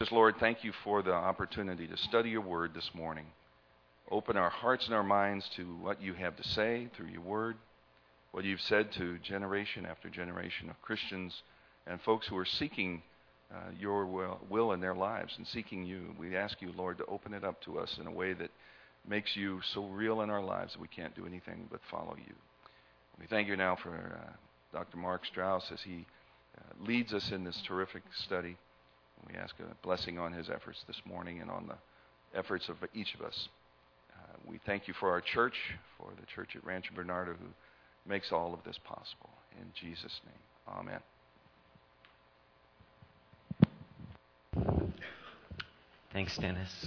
Lord, thank you for the opportunity to study your word this morning. Open our hearts and our minds to what you have to say through your word, what you've said to generation after generation of Christians and folks who are seeking your will in their lives and seeking you. We ask you, Lord, to open it up to us in a way that makes you so real in our lives that we can't do anything but follow you. We thank you now for Dr. Mark Strauss as he leads us in this terrific study. We ask a blessing on his efforts this morning and on the efforts of each of us. We thank you for our church, for the church at Rancho Bernardo who makes all of this possible. In Jesus' name, amen. Thanks, Dennis.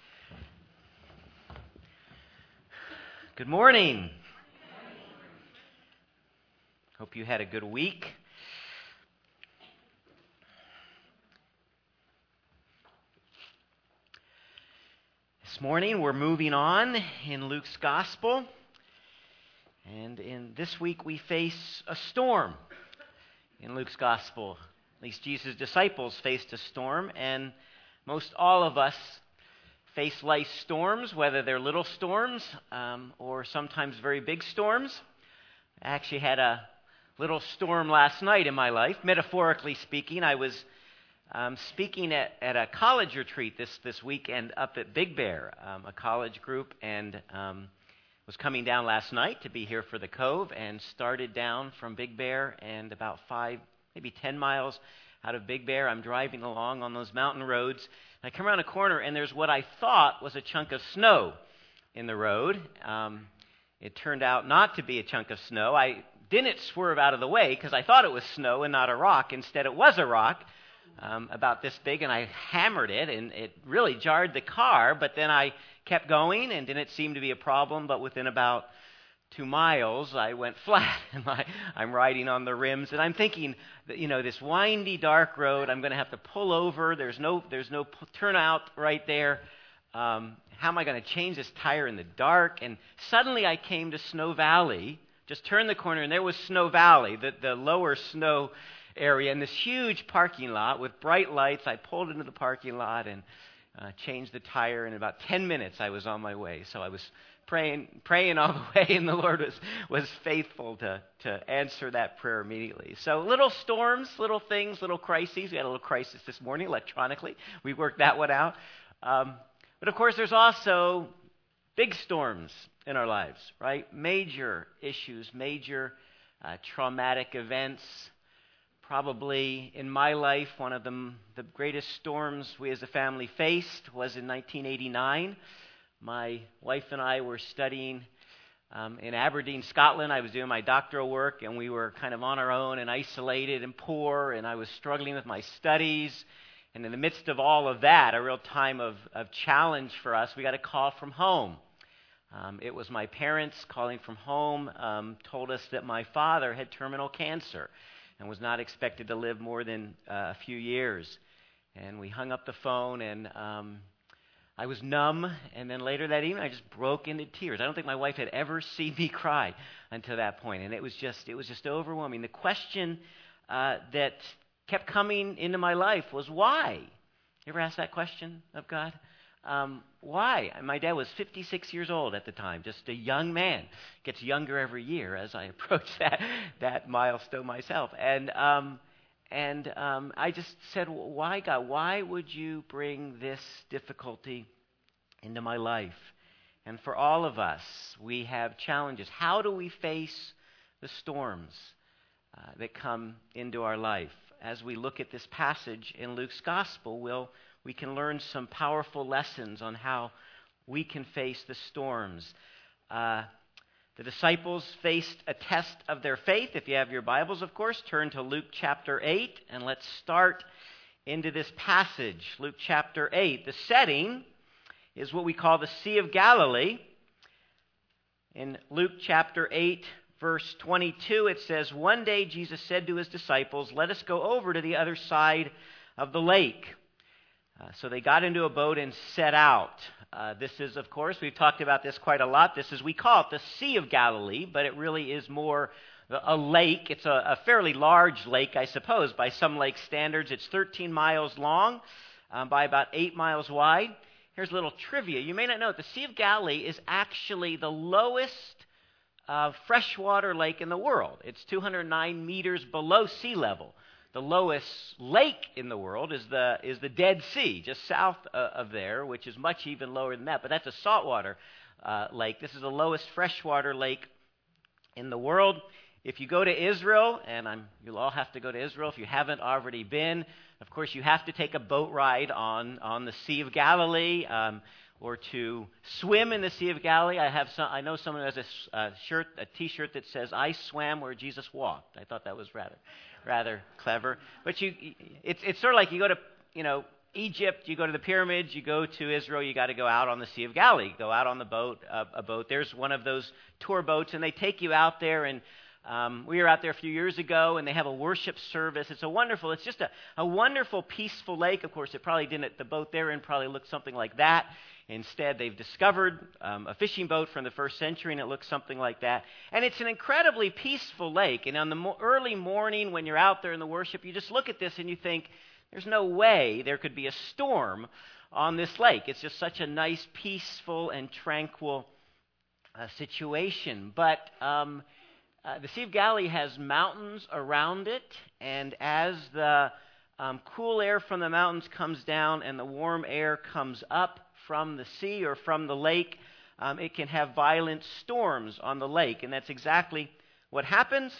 Good morning. Hope you had a good week. This morning we're moving on in Luke's Gospel, and in this week we face a storm in Luke's Gospel. At least Jesus' disciples faced a storm, and most all of us face life's storms, whether they're little storms or sometimes very big storms. I actually had a little storm last night in my life. Metaphorically speaking, I was speaking at a college retreat this weekend up at Big Bear, a college group, and was coming down last night to be here for the Cove, and started down from Big Bear, and about 5, maybe 10 miles out of Big Bear, I'm driving along on those mountain roads. I come around a corner, and there's what I thought was a chunk of snow in the road. It turned out not to be a chunk of snow. I didn't swerve out of the way because I thought it was snow and not a rock. Instead, it was a rock. About this big, and I hammered it, and it really jarred the car, but then I kept going, and didn't seem to be a problem, but within about 2 miles, I went flat, and I'm riding on the rims, and I'm thinking, that, this windy, dark road, I'm going to have to pull over, there's no turnout right there, how am I going to change this tire in the dark? And suddenly I came to Snow Valley, just turned the corner, and there was Snow Valley, the lower snow area, in this huge parking lot with bright lights. I pulled into the parking lot and changed the tire. In about 10 minutes, I was on my way. So I was praying all the way, and the Lord was faithful to answer that prayer immediately. So little storms, little things, little crises. We had a little crisis this morning electronically. We worked that one out. But of course, there's also big storms in our lives, right? Major issues, major traumatic events. Probably in my life, one of the greatest storms we as a family faced was in 1989. My wife and I were studying in Aberdeen, Scotland. I was doing my doctoral work, and we were kind of on our own and isolated and poor, and I was struggling with my studies. And in the midst of all of that, a real time of challenge for us, we got a call from home. It was my parents calling from home, told us that my father had terminal cancer and was not expected to live more than a few years. And we hung up the phone, and I was numb, and then later that evening I just broke into tears. I don't think my wife had ever seen me cry until that point, and it was just overwhelming. The question that kept coming into my life was why? You ever ask that question of God? Why? My dad was 56 years old at the time, just a young man. Gets younger every year as I approach that milestone myself. And I just said, why, God? Why would you bring this difficulty into my life? And for all of us, we have challenges. How do we face the storms that come into our life? As we look at this passage in Luke's Gospel, we can learn some powerful lessons on how we can face the storms. The disciples faced a test of their faith. If you have your Bibles, of course, turn to Luke chapter 8, and let's start into this passage. Luke chapter 8. The setting is what we call the Sea of Galilee. In Luke chapter 8, verse 22, it says, "One day Jesus said to his disciples, 'Let us go over to the other side of the lake.' So they got into a boat and set out." This is, of course, we've talked about this quite a lot. We call it the Sea of Galilee, but it really is more a lake. It's a fairly large lake, I suppose, by some lake standards. It's 13 miles long. by about 8 miles wide. Here's a little trivia. You may not know it. The Sea of Galilee is actually the lowest freshwater lake in the world. It's 209 meters below sea level. The lowest lake in the world is the Dead Sea, just south of there, which is much even lower than that. But that's a saltwater lake. This is the lowest freshwater lake in the world. If you go to Israel, and you'll all have to go to Israel if you haven't already been, of course you have to take a boat ride on the Sea of Galilee, or to swim in the Sea of Galilee. I know someone who has a T-shirt that says "I swam where Jesus walked." I thought that was rather clever. But it's sort of like you go to Egypt, you go to the pyramids, you go to Israel, you got to go out on the Sea of Galilee, go out on the boat, a boat. There's one of those tour boats, and they take you out there. And we were out there a few years ago, and they have a worship service. It's just a wonderful, peaceful lake. Of course, the boat they're in probably looked something like that. Instead, they've discovered a fishing boat from the first century, and it looks something like that. And it's an incredibly peaceful lake. And on the early morning when you're out there in the worship, you just look at this and you think, there's no way there could be a storm on this lake. It's just such a nice, peaceful, and tranquil situation. But the Sea of Galilee has mountains around it, and as the cool air from the mountains comes down and the warm air comes up from the sea or from the lake, it can have violent storms on the lake, and that's exactly what happens.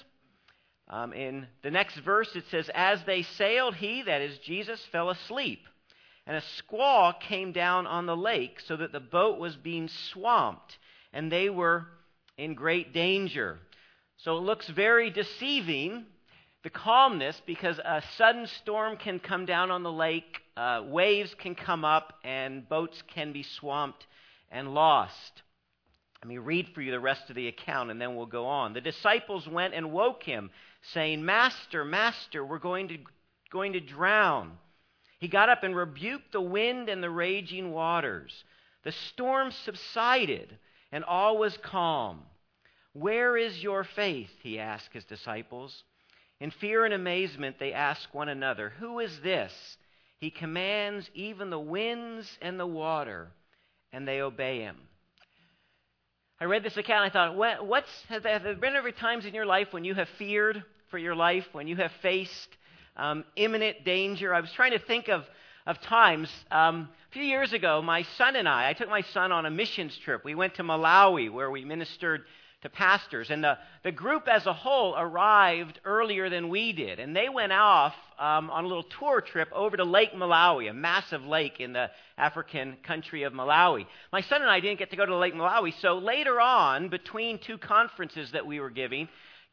In the next verse, it says, "As they sailed, he," that is Jesus, "fell asleep, and a squall came down on the lake, so that the boat was being swamped, and they were in great danger." So it looks very deceiving, the calmness, because a sudden storm can come down on the lake, waves can come up, and boats can be swamped and lost. Let me read for you the rest of the account, and then we'll go on. "The disciples went and woke him, saying, 'Master, Master, we're going to drown.' He got up and rebuked the wind and the raging waters. The storm subsided, and all was calm. 'Where is your faith?' he asked his disciples. In fear and amazement, they asked one another, 'Who is this? He commands even the winds and the water, and they obey him.'" I read this account and I thought, have there been ever times in your life when you have feared for your life, when you have faced imminent danger? I was trying to think of times. A few years ago, my son and I took my son on a missions trip. We went to Malawi, where we ministered to pastors. And the group as a whole arrived earlier than we did. And they went off on a little tour trip over to Lake Malawi, a massive lake in the African country of Malawi. My son and I didn't get to go to Lake Malawi. So later on, between two conferences that we were given,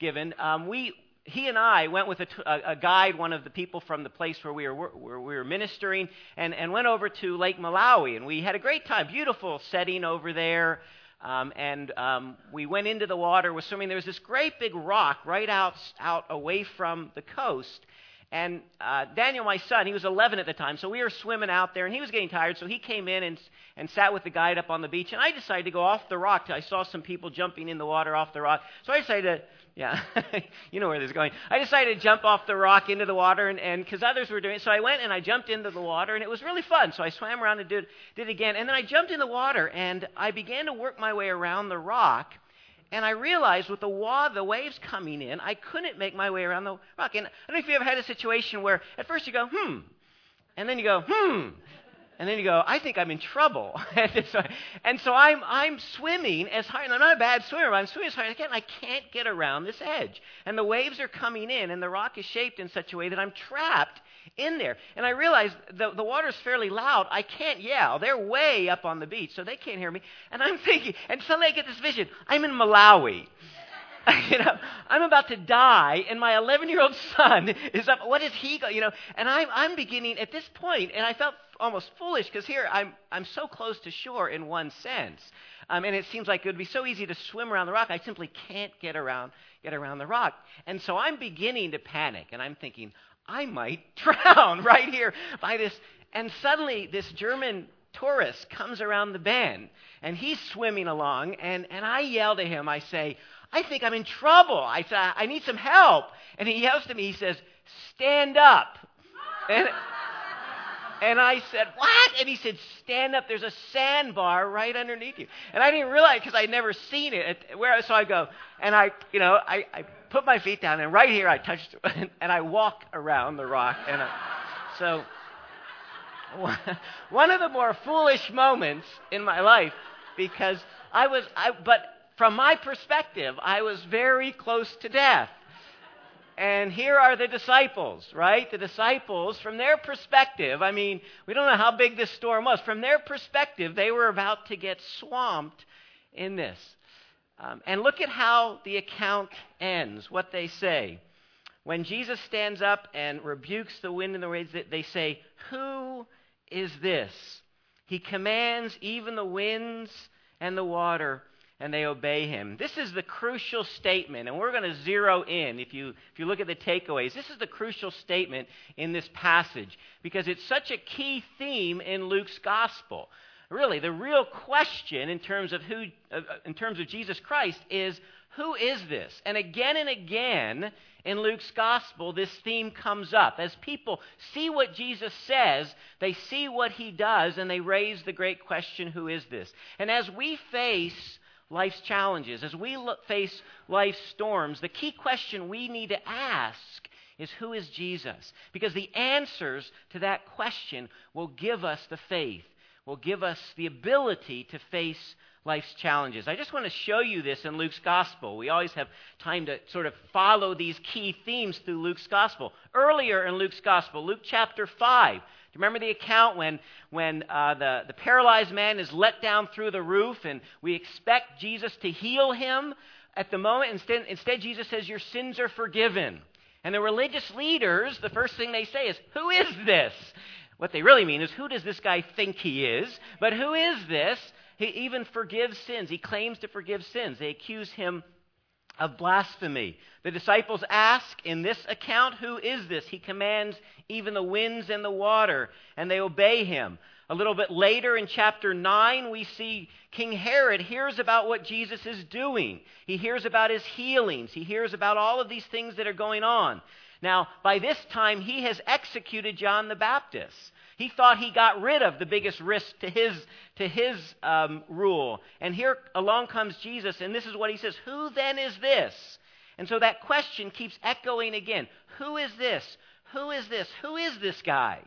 he and I went with a guide, one of the people from the place where we were ministering, and went over to Lake Malawi. And we had a great time, beautiful setting over there. We went into the water, was swimming. There was this great big rock right out away from the coast. And Daniel, my son, he was 11 at the time, so we were swimming out there, and he was getting tired, so he came in and sat with the guide up on the beach. And I decided to go off the rock. I saw some people jumping in the water off the rock, so I decided you know where this is going. I decided to jump off the rock into the water, and because others were doing it, so I went and I jumped into the water, and it was really fun. So I swam around and did it again, and then I jumped in the water, and I began to work my way around the rock. And I realized with the waves coming in, I couldn't make my way around the rock. And I don't know if you ever had a situation where at first you go, and then you go, and then you go, I think I'm in trouble. And so I'm swimming as hard, and I'm not a bad swimmer, but I'm swimming as hard as I can, and I can't get around this edge. And the waves are coming in, and the rock is shaped in such a way that I'm trapped in there. And I realize the water's fairly loud. I can't yell. They're way up on the beach, so they can't hear me. And I'm thinking, and suddenly I get this vision. I'm in Malawi. I'm about to die, and my 11-year-old son is up. What is he going? And I'm beginning at this point, and I felt almost foolish because here I'm so close to shore in one sense, and it seems like it would be so easy to swim around the rock. I simply can't get around the rock, and so I'm beginning to panic, and I'm thinking I might drown right here by this. And suddenly this German tourist comes around the bend, and he's swimming along, and I yell to him. I say, I think I'm in trouble. I say, I need some help. And he yells to me, he says, stand up. And I said, what? And he said, stand up. There's a sandbar right underneath you. And I didn't realize because I'd never seen it. So I go, and I put my feet down, and right here I touched it, and I walk around the rock. And so one of the more foolish moments in my life, because but from my perspective, I was very close to death. And here are the disciples, right? The disciples, from their perspective, I mean, we don't know how big this storm was. From their perspective, they were about to get swamped in this. And look at how the account ends, what they say. When Jesus stands up and rebukes the wind and the waves, they say, "Who is this? He commands even the winds and the water, and they obey him." This is the crucial statement, and we're going to zero in. If you look at the takeaways, this is the crucial statement in this passage because it's such a key theme in Luke's gospel. Really, the real question in terms of Jesus Christ is, who is this? And again in Luke's gospel, this theme comes up. As people see what Jesus says, they see what he does, and they raise the great question, who is this? And as we face life's challenges, as we face life's storms, the key question we need to ask is, who is Jesus? Because the answers to that question will give us the faith, will give us the ability to face life's challenges. I just want to show you this in Luke's gospel. We always have time to sort of follow these key themes through Luke's gospel. Earlier in Luke's gospel, Luke chapter 5, do you remember the account when the paralyzed man is let down through the roof and we expect Jesus to heal him? At the moment, instead Jesus says, "Your sins are forgiven." And the religious leaders, the first thing they say is, "Who is this?" What they really mean is, who does this guy think he is? But who is this? He even forgives sins. He claims to forgive sins. They accuse him of blasphemy. The disciples ask in this account, who is this? He commands even the winds and the water, and they obey him. A little bit later in chapter 9, we see King Herod hears about what Jesus is doing. He hears about his healings. He hears about all of these things that are going on. Now, by this time, he has executed John the Baptist. He thought he got rid of the biggest risk to his rule. And here along comes Jesus, and this is what he says, "Who then is this?" And so that question keeps echoing again. Who is this? Who is this? Who is this guy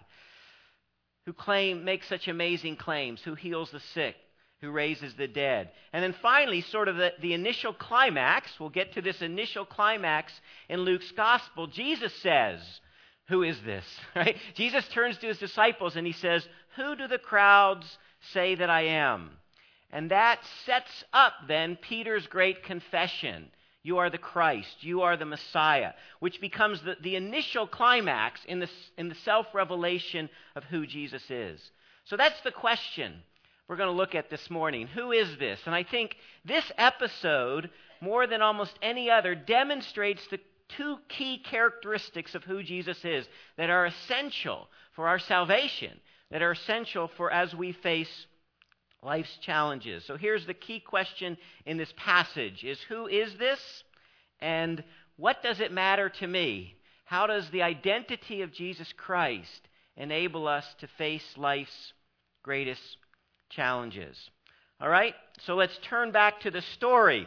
who makes such amazing claims, who heals the sick, who raises the dead? And then finally, sort of the initial climax, we'll get to this initial climax in Luke's gospel. Jesus says, "Who is this?" Right? Jesus turns to his disciples and he says, "Who do the crowds say that I am?" And that sets up then Peter's great confession. You are the Christ. You are the Messiah, which becomes the initial climax in the self-revelation of who Jesus is. So that's the question we're going to look at this morning. Who is this? And I think this episode, more than almost any other, demonstrates the two key characteristics of who Jesus is that are essential for our salvation, that are essential for as we face life's challenges. So here's the key question in this passage is, who is this? And what does it matter to me? How does the identity of Jesus Christ enable us to face life's greatest challenges? All right, so let's turn back to the story.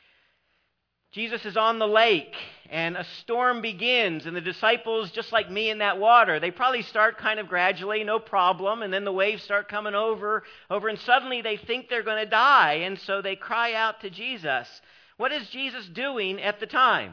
Jesus is on the lake, and a storm begins, and the disciples, just like me in that water, they probably start kind of gradually, no problem, and then the waves start coming over, and suddenly they think they're going to die, and so they cry out to Jesus. What is Jesus doing at the time?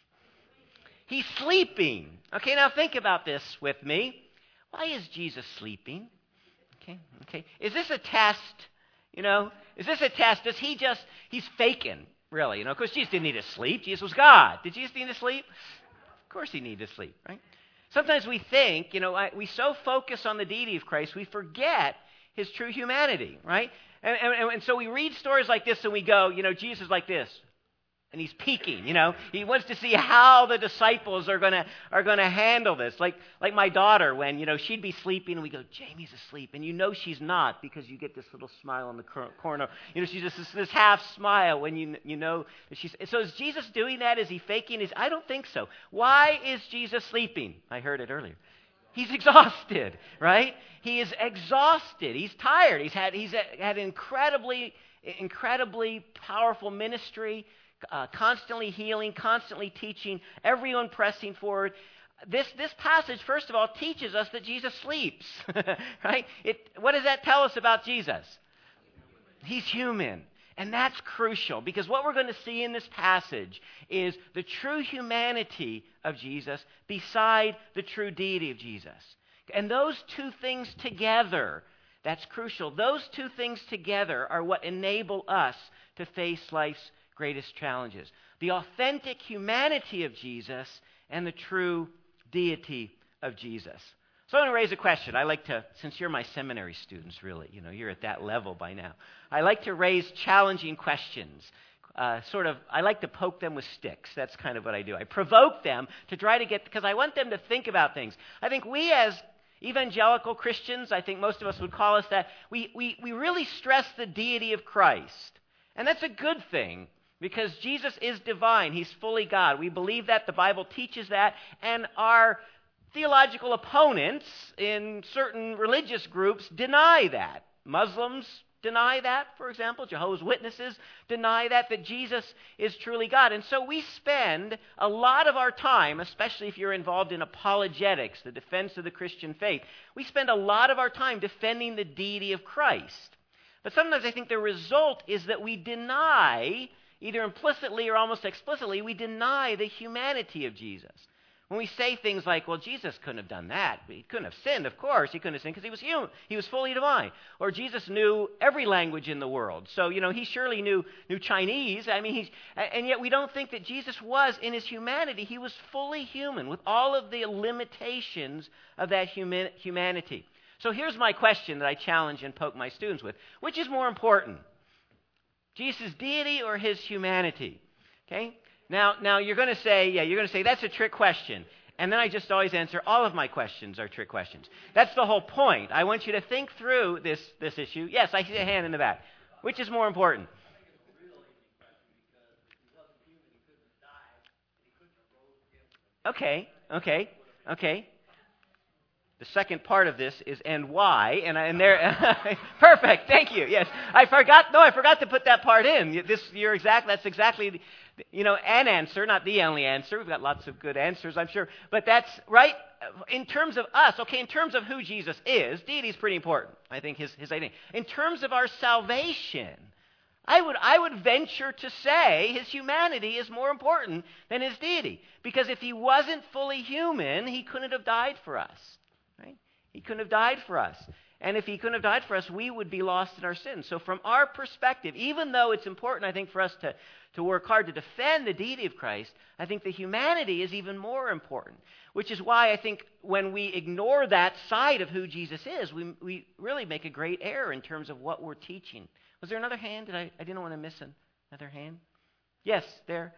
He's sleeping. Okay, now think about this with me. Why is Jesus sleeping? Okay. Is this a test? Is this a test? He's faking. Really, of course, Jesus didn't need to sleep. Jesus was God. Did Jesus need to sleep? Of course he needed to sleep, right? Sometimes we think, we so focus on the deity of Christ, we forget his true humanity, right? And so we read stories like this and we go, Jesus is like this. And he's peeking, He wants to see how the disciples are gonna handle this. Like my daughter, when, she'd be sleeping and we go, Jamie's asleep. And she's not, because you get this little smile on the corner. She's just this half smile when you know that she's... So is Jesus doing that? Is he faking? I don't think so. Why is Jesus sleeping? I heard it earlier. He's exhausted, right? He is exhausted. He's tired. He's had incredibly powerful ministry, constantly healing, constantly teaching, everyone pressing forward. This passage, first of all, teaches us that Jesus sleeps, right? What does that tell us about Jesus? He's human. And that's crucial, because what we're going to see in this passage is the true humanity of Jesus beside the true deity of Jesus. And those two things together, that's crucial. Those two things together are what enable us to face life's greatest challenges. The authentic humanity of Jesus and the true deity of Jesus. So I'm going to raise a question. I like to, since you're my seminary students, really, you're at that level by now. I like to raise challenging questions. I like to poke them with sticks. That's kind of what I do. I provoke them to try to because I want them to think about things. I think we as evangelical Christians, I think most of us would call us that, we really stress the deity of Christ. And that's a good thing, because Jesus is divine. He's fully God. We believe that. The Bible teaches that. And our theological opponents in certain religious groups deny that. Muslims deny that, for example. Jehovah's Witnesses deny that Jesus is truly God. And so we spend a lot of our time, especially if you're involved in apologetics, the defense of the Christian faith, we spend a lot of our time defending the deity of Christ. But sometimes I think the result is that we deny, either implicitly or almost explicitly, we deny the humanity of Jesus. When we say things like, well, Jesus couldn't have done that. He couldn't have sinned, of course. He couldn't have sinned because he was human. He was fully divine. Or Jesus knew every language in the world. So, he surely knew Chinese. And yet we don't think that Jesus was, in his humanity, he was fully human with all of the limitations of that humanity. So here's my question that I challenge and poke my students with. Which is more important? Jesus' deity or his humanity? Okay? Now you're going to say, that's a trick question. And then I just always answer, all of my questions are trick questions. That's the whole point. I want you to think through this issue. Yes, I see a hand in the back. Which is more important? Okay. The second part of this is and why, and there. Perfect. Thank you. Yes, I forgot to put that part in. That's exactly, an answer, not the only answer. We've got lots of good answers, I'm sure, but that's right. In terms of us, in terms of who Jesus is, deity is pretty important. I think his identity. In terms of our salvation, I would venture to say his humanity is more important than his deity, because if he wasn't fully human, he couldn't have died for us. Right? He couldn't have died for us. And if he couldn't have died for us, we would be lost in our sins. So from our perspective, even though it's important, I think, for us to work hard to defend the deity of Christ, I think the humanity is even more important. Which is why I think when we ignore that side of who Jesus is, we really make a great error in terms of what we're teaching. Was there another hand? I didn't want to miss another hand. Yes, there.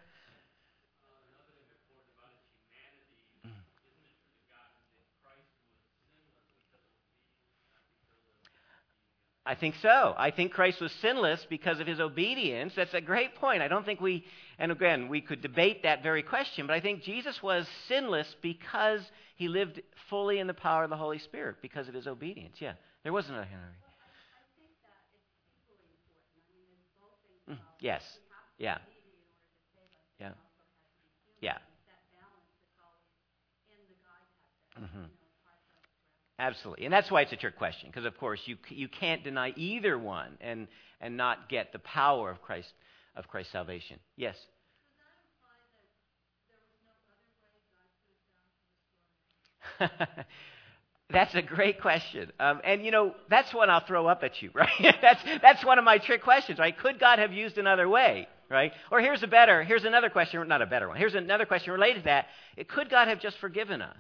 I think so. I think Christ was sinless because of his obedience. That's a great point. I don't think and again, we could debate that very question, but I think Jesus was sinless because he lived fully in the power of the Holy Spirit because of his obedience. Yeah, there was another hand. I think that it's equally important. There's both things. Yes. Yeah. Yeah. Yeah. That balance that's always in the God concept. Mm-hmm. Absolutely. And that's why it's a trick question, because, of course, you can't deny either one and not get the power of Christ's salvation. Yes? Does that imply that there was no other way God could have done for the story? That's a great question. And, that's one I'll throw up at you, right? That's one of my trick questions, right? Could God have used another way, right? Or here's another question, not a better one. Here's another question related to that. Could God have just forgiven us?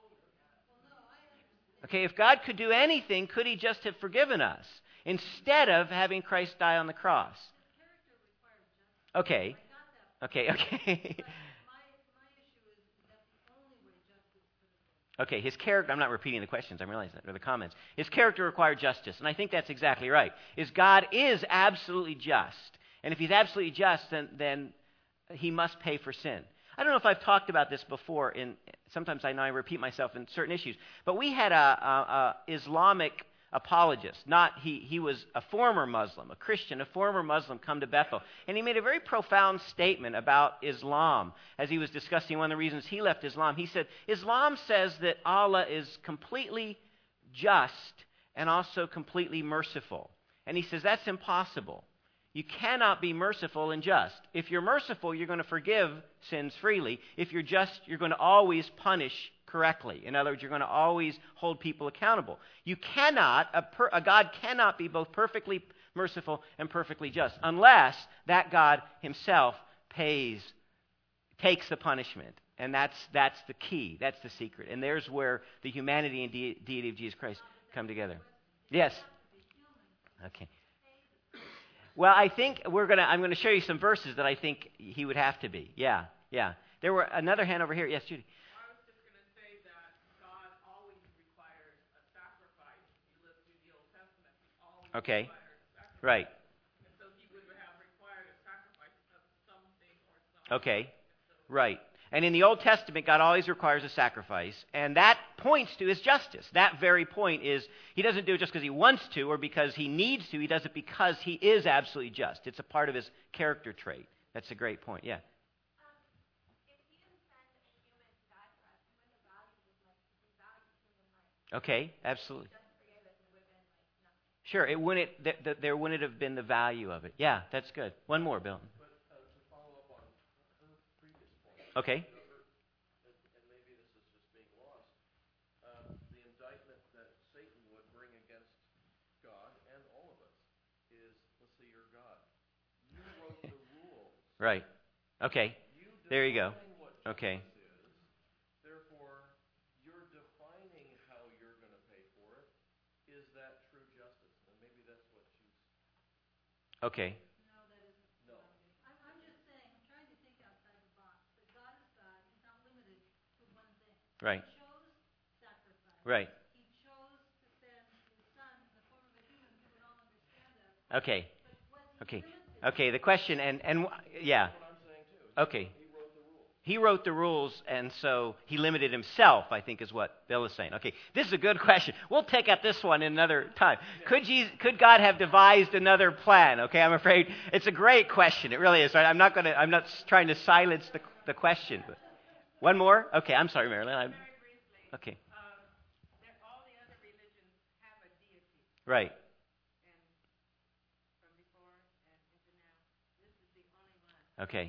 Okay, if God could do anything, could he just have forgiven us instead of having Christ die on the cross? Okay. Okay. My issue is that's the only way justice could have been. Okay, his character, I'm not repeating the questions, I'm realizing that, or the comments. His character required justice, and I think that's exactly right. God is absolutely just. And if he's absolutely just, then he must pay for sin. I don't know if I've talked about this before. Sometimes I know I repeat myself in certain issues. But we had a Islamic apologist. He was a former Muslim, a Christian, a former Muslim come to Bethel. And he made a very profound statement about Islam as he was discussing one of the reasons he left Islam. He said, Islam says that Allah is completely just and also completely merciful. And he says that's impossible. You cannot be merciful and just. If you're merciful, you're going to forgive sins freely. If you're just, you're going to always punish correctly. In other words, you're going to always hold people accountable. You cannot, a God cannot be both perfectly merciful and perfectly just unless that God himself takes the punishment. And that's the key. That's the secret. And there's where the humanity and deity of Jesus Christ come together. Yes. Okay. Well, I think I'm going to show you some verses that I think he would have to be. Yeah. There were another hand over here. Yes, Judy. I was just going to say that God always requires a sacrifice. You live through the Old Testament. He always requires a sacrifice. Right. And so he would have required a sacrifice of something or something. Okay. Right. And in the Old Testament, God always requires a sacrifice. And that points to his justice. That very point is, he doesn't do it just because he wants to or because he needs to. He does it because he is absolutely just. It's a part of his character trait. That's a great point. Yeah. If he didn't send a human to die for us, he wouldn't have valued as much as he values human life. Okay. Absolutely. He doesn't forgive us, and it would have been like nothing. Sure. It wouldn't. There wouldn't have been the value of it. Yeah. That's good. One more, Bill. Okay. And maybe this is just being lost. The indictment that Satan would bring against God and all of us is, let's say you're God. You wrote the rules. Right. Okay. There you go. What Okay. justice is. Therefore, you're defining how you're going to pay for it. Is that true justice? And maybe that's what she's... Okay. No, that isn't. No. I'm just saying, I'm trying to think outside the box. That God is God. He's not limited to one thing. Right. He chose sacrifice. Right. He chose to send his son in the form of a human. We would all understand that. Okay. But was he Okay. limited? Okay. The question and yeah. That's what I'm saying too. Okay. He wrote the rules. He wrote the rules, and so he limited himself, I think is what Bill is saying. Okay, this is a good question. We'll take up this one in another time. Could God have devised another plan? Okay, I'm afraid it's a great question. It really is. I'm not trying to silence the question. But one more? Okay, I'm sorry, Marilyn. Very briefly, Okay, that all the other religions have a deity. right. And from before and into now, this is the only one. Okay.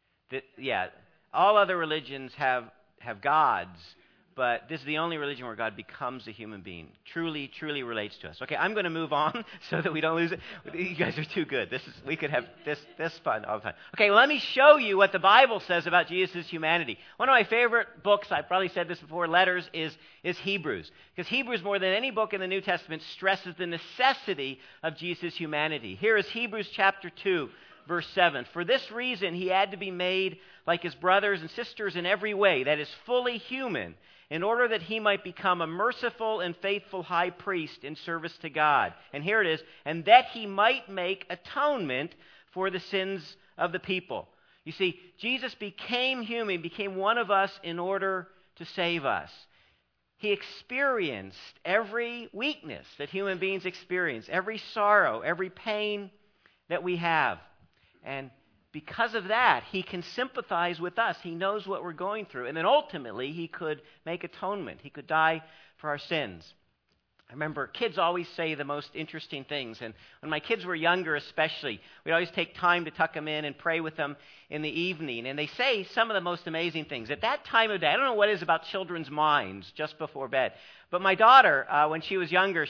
Yeah, all other religions have gods, but this is the only religion where God becomes a human being, truly relates to us. Okay, I'm going to move on so that we don't lose it. You guys are too good. We could have this fun all the time. Okay, let me show you what the Bible says about Jesus' humanity. One of my favorite books, I've probably said this before, letters, is Hebrews. Because Hebrews, more than any book in the New Testament, stresses the necessity of Jesus' humanity. Here is Hebrews chapter 2. Verse 7, for this reason he had to be made like his brothers and sisters in every way, that is fully human, in order that he might become a merciful and faithful high priest in service to God. And here it is, and that he might make atonement for the sins of the people. You see, Jesus became human, became one of us in order to save us. He experienced every weakness that human beings experience, every sorrow, every pain that we have. And because of that, he can sympathize with us. He knows what we're going through. And then ultimately, he could make atonement. He could die for our sins. I remember kids always say the most interesting things. And when my kids were younger especially, we'd always take time to tuck them in and pray with them in the evening. And they say some of the most amazing things. At that time of day, I don't know what it is about children's minds just before bed. But my daughter, when she was younger,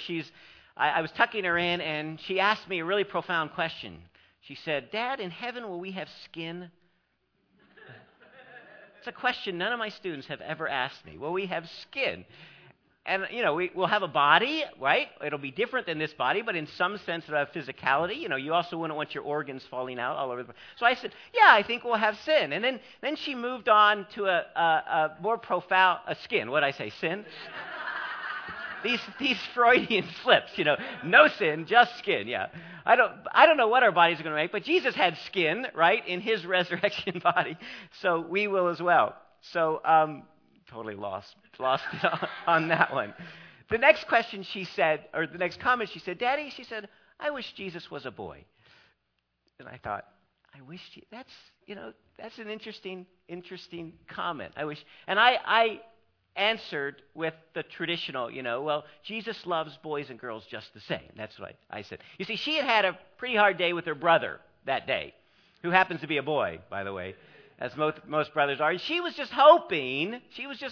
I was tucking her in, and she asked me a really profound question. She said, Dad, in heaven will we have skin? It's a question none of my students have ever asked me. Will we have skin? And, we'll have a body, right? It'll be different than this body, but in some sense it'll have physicality. You also wouldn't want your organs falling out all over the place. So I said, yeah, I think we'll have sin. And then she moved on to a more profound, skin. What did I say, sin? these Freudian slips, no sin, just skin. Yeah, I don't know what our bodies are going to make, but Jesus had skin, right, in his resurrection body, so we will as well. So totally lost on that one. The next question she said, or the next comment she said, Daddy, she said, I wish Jesus was a boy. And I thought, that's an interesting comment. I wish, and I answered with the traditional, well, Jesus loves boys and girls just the same. That's what I said. You see, she had a pretty hard day with her brother that day, who happens to be a boy, by the way, as most brothers are. And she was just hoping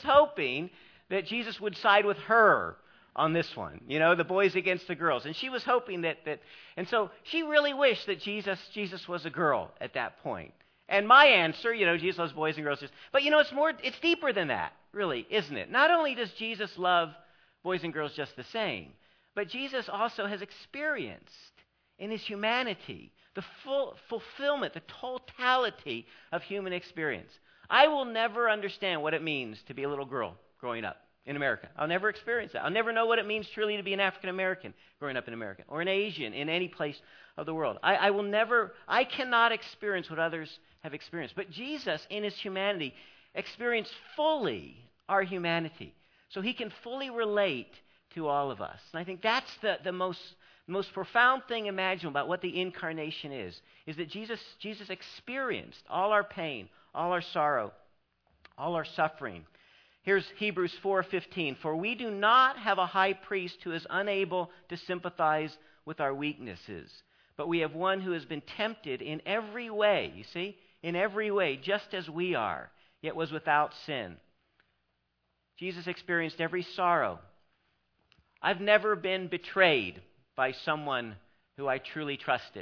that Jesus would side with her on this one, the boys against the girls. And she was hoping that and so she really wished that Jesus was a girl at that point. And my answer, Jesus loves boys and girls. But it's deeper than that, really, isn't it? Not only does Jesus love boys and girls just the same, but Jesus also has experienced in his humanity the full fulfillment, the totality of human experience. I will never understand what it means to be a little girl growing up in America. I'll never experience that. I'll never know what it means truly to be an African American growing up in America, or an Asian in any place of the world. I cannot experience what others have experienced. But Jesus, in his humanity, experienced fully our humanity. So he can fully relate to all of us. And I think that's the most profound thing imaginable about what the incarnation is that Jesus experienced all our pain, all our sorrow, all our suffering. Here's Hebrews 4:15. For we do not have a high priest who is unable to sympathize with our weaknesses, but we have one who has been tempted in every way, you see, in every way, just as we are, yet was without sin. Jesus experienced every sorrow. I've never been betrayed by someone who I truly trusted.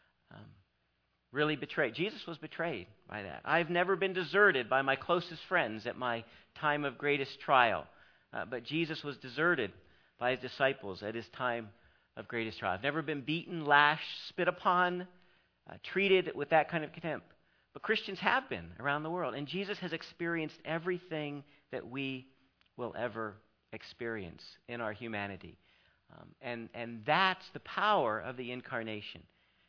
Really betrayed. Jesus was betrayed by that. I've never been deserted by my closest friends at my time of greatest trial. But Jesus was deserted by his disciples at his time of greatest trial. I've never been beaten, lashed, spit upon, treated with that kind of contempt. But Christians have been around the world. And Jesus has experienced everything that we will ever experience in our humanity. And that's the power of the incarnation.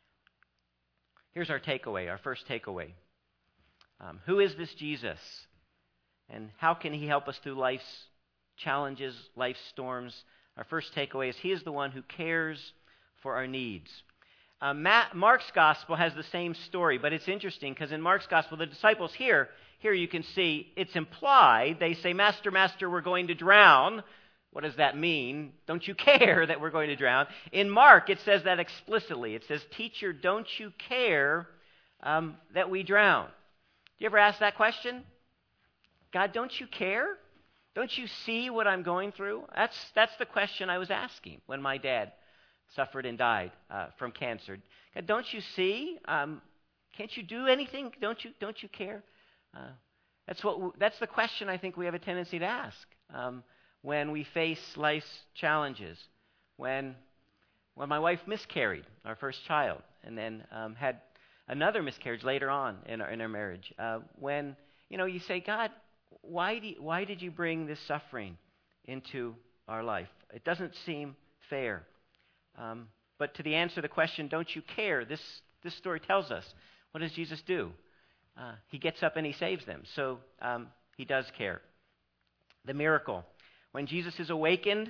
Here's our takeaway, our first takeaway. Who is this Jesus? And how can he help us through life's challenges, life's storms? Our first takeaway is he is the one who cares for our needs. Mark's gospel has the same story, but it's interesting because in Mark's gospel, the disciples here you can see it's implied. They say, Master, Master, we're going to drown. What does that mean? Don't you care that we're going to drown? In Mark, it says that explicitly. It says, Teacher, don't you care that we drown? Do you ever ask that question? God, don't you care? Don't you see what I'm going through? That's the question I was asking when my dad suffered and died from cancer. God, don't you see? Can't you do anything? Don't you care? That's the question I think we have a tendency to ask when we face life's challenges. When my wife miscarried our first child, and then had another miscarriage later on in our marriage. When you say, God, why did you bring this suffering into our life? It doesn't seem fair. But to the answer to the question, don't you care? This story tells us, what does Jesus do? He gets up and he saves them. So he does care. The miracle. When Jesus is awakened,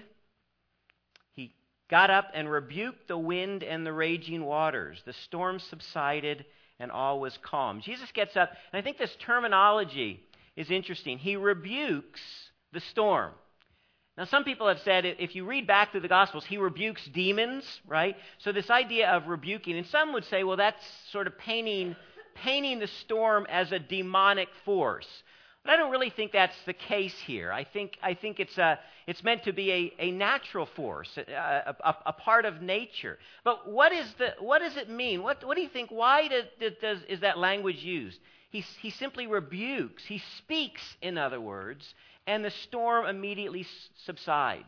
he got up and rebuked the wind and the raging waters. The storm subsided and all was calm. Jesus gets up, and I think this terminology is interesting. He rebukes the storm. Now, some people have said, if you read back through the Gospels, he rebukes demons, right? So this idea of rebuking, and some would say, well, that's sort of painting the storm as a demonic force. But I don't really think that's the case here. I think it's meant to be a natural force, a part of nature. But what does it mean? What do you think? Why is that language used? He simply rebukes. He speaks, in other words, and the storm immediately subsides.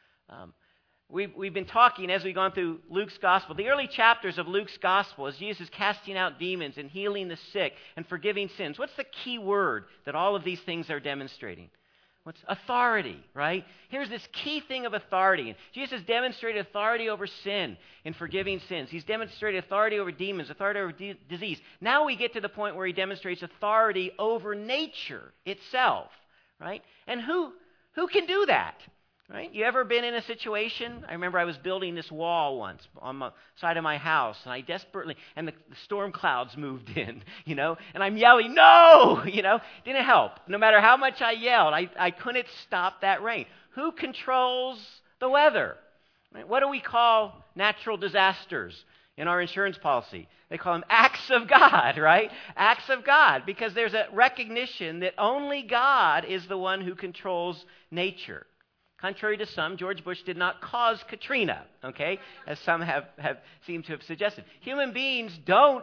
We've been talking as we've gone through Luke's gospel. The early chapters of Luke's gospel, as Jesus is casting out demons and healing the sick and forgiving sins. What's the key word that all of these things are demonstrating? What's authority, right? Here's this key thing of authority. And Jesus has demonstrated authority over sin in forgiving sins. He's demonstrated authority over demons, authority over disease. Now we get to the point where he demonstrates authority over nature itself, right? And who can do that? Right? You ever been in a situation? I remember I was building this wall once on the side of my house, and the storm clouds moved in, and I'm yelling, no, didn't help. No matter how much I yelled, I couldn't stop that rain. Who controls the weather? Right? What do we call natural disasters in our insurance policy? They call them acts of God, right? Acts of God, because there's a recognition that only God is the one who controls nature. Contrary to some, George Bush did not cause Katrina, okay, as some have seemed to have suggested. Human beings don't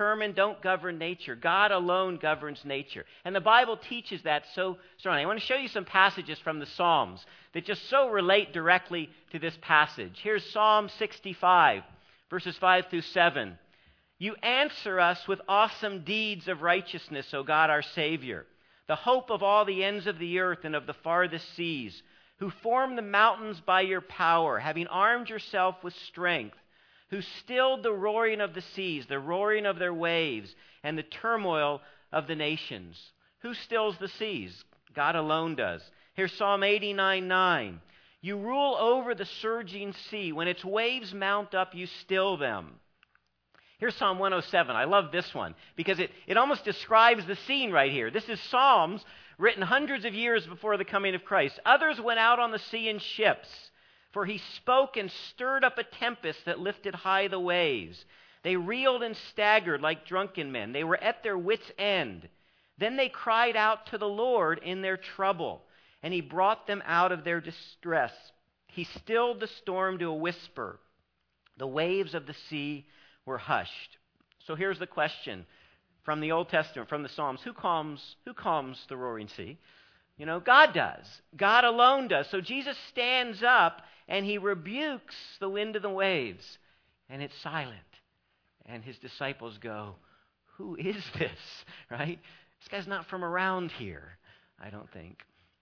govern nature. God alone governs nature. And the Bible teaches that so strongly. I want to show you some passages from the Psalms that just so relate directly to this passage. Here's Psalm 65, verses 5 through 7. You answer us with awesome deeds of righteousness, O God, our Savior, the hope of all the ends of the earth and of the farthest seas, who formed the mountains by your power, having armed yourself with strength, who stilled the roaring of the seas, the roaring of their waves, and the turmoil of the nations. Who stills the seas? God alone does. Here's Psalm 89:9. You rule over the surging sea. When its waves mount up, you still them. Here's Psalm 107. I love this one because it almost describes the scene right here. This is Psalms written hundreds of years before the coming of Christ. Others went out on the sea in ships, for he spoke and stirred up a tempest that lifted high the waves. They reeled and staggered like drunken men. They were at their wits' end. Then they cried out to the Lord in their trouble, and he brought them out of their distress. He stilled the storm to a whisper. The waves of the sea were hushed. So here's the question from the Old Testament, from the Psalms. Who calms the roaring sea? God does. God alone does. So Jesus stands up and he rebukes the wind and the waves, and it's silent. And his disciples go, who is this? Right? This guy's not from around here, I don't think.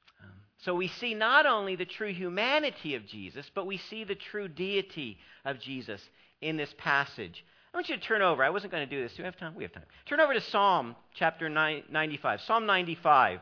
So we see not only the true humanity of Jesus, but we see the true deity of Jesus in this passage. I want you to turn over. I wasn't going to do this. Do we have time? We have time. Turn over to Psalm chapter 95. Psalm 95.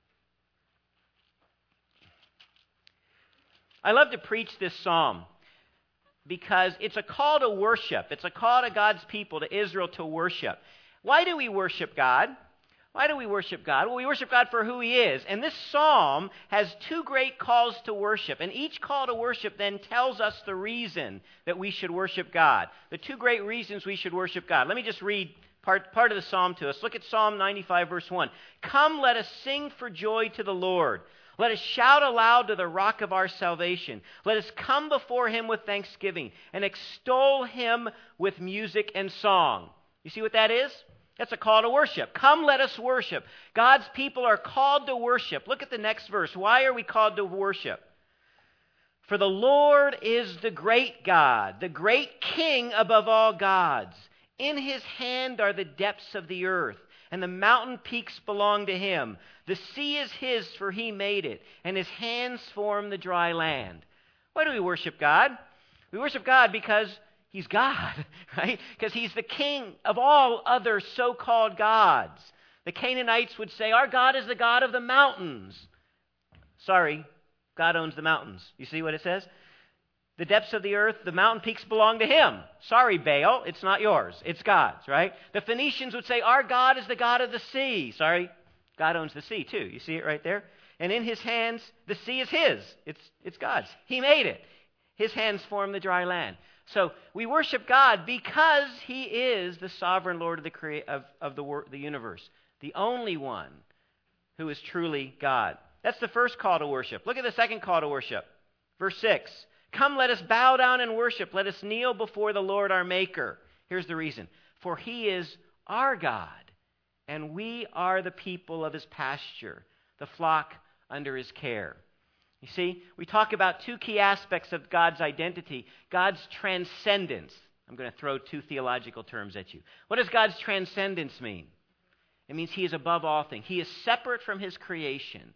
I love to preach this psalm because it's a call to worship. It's a call to God's people, to Israel, to worship. Why do we worship God? Why do we worship God? Well, we worship God for who he is. And this psalm has two great calls to worship. And each call to worship then tells us the reason that we should worship God. The two great reasons we should worship God. Let me just read part of the psalm to us. Look at Psalm 95, verse 1. Come, let us sing for joy to the Lord. Let us shout aloud to the rock of our salvation. Let us come before him with thanksgiving and extol him with music and song. You see what that is? That's a call to worship. Come, let us worship. God's people are called to worship. Look at the next verse. Why are we called to worship? For the Lord is the great God, the great King above all gods. In his hand are the depths of the earth, and the mountain peaks belong to him. The sea is his, for he made it, and his hands form the dry land. Why do we worship God? We worship God because he's God, right? Because he's the king of all other so-called gods. The Canaanites would say, our God is the God of the mountains. Sorry, God owns the mountains. You see what it says? The depths of the earth, the mountain peaks belong to him. Sorry, Baal, it's not yours. It's God's, right? The Phoenicians would say, our God is the God of the sea. Sorry, God owns the sea too. You see it right there? And in his hands, the sea is his. It's God's. He made it. His hands form the dry land. So we worship God because he is the sovereign Lord of the universe, the only one who is truly God. That's the first call to worship. Look at the second call to worship. Verse 6. Come, let us bow down and worship. Let us kneel before the Lord our Maker. Here's the reason. For he is our God, and we are the people of his pasture, the flock under his care. You see, we talk about two key aspects of God's identity. God's transcendence. I'm going to throw two theological terms at you. What does God's transcendence mean? It means he is above all things. He is separate from his creation.